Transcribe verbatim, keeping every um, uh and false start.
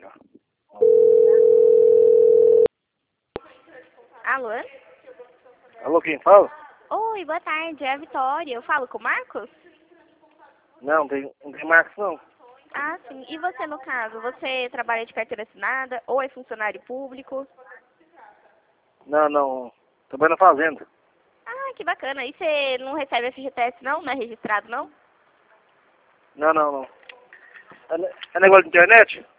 aqui, ó. Alô? Alô, quem fala? Oi, boa tarde, é a Vitória. Eu falo com o Marcos? Não, tem, não tem Marcos, não. Ah, sim. E você, no caso? Você trabalha de carteira assinada ou é funcionário público? Não, não. Trabalho na fazenda. Ah, que bacana. E você não recebe F G T S não? Não é registrado não? Não, não, não. É, ne- é negócio de internet?